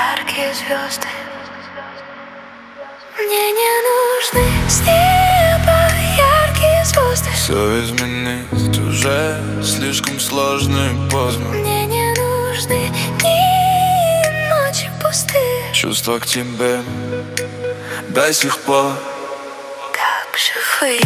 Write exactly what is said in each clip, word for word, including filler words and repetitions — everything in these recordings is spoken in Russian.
яркие звезды. Мне не нужны с неба яркие звезды. Все изменить уже слишком сложно и поздно. Мне не нужны дни и ночи пустые. Чувства к тебе до сих пор как живые.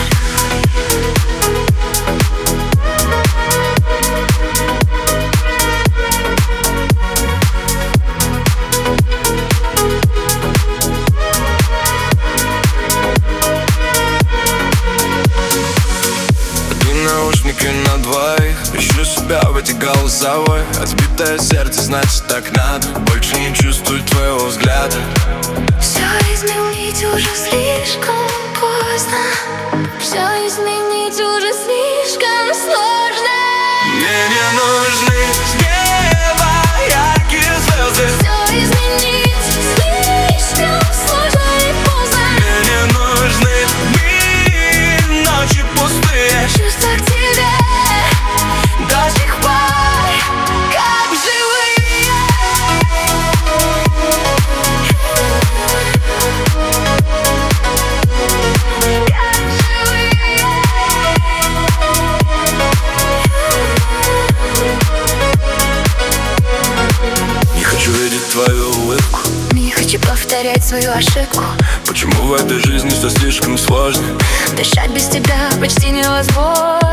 Наушники на двоих, ищу себя в эти голосовой. Отбитое сердце, значит так надо. Больше не чувствую твоего взгляда. Все изменить уже слишком поздно. Все изменить уже слишком сложно. Мне не нужны с неба яркие звезды. Все изменить слишком сложно и поздно. Мне не нужны дни, ночи пустые. Чувства к тебе до сих пор как живые. Как живые. Не хочу видеть твою улыбку. Не хочу повторять свою ошибку. Почему в этой жизни все слишком сложно? Дышать без тебя почти невозможно.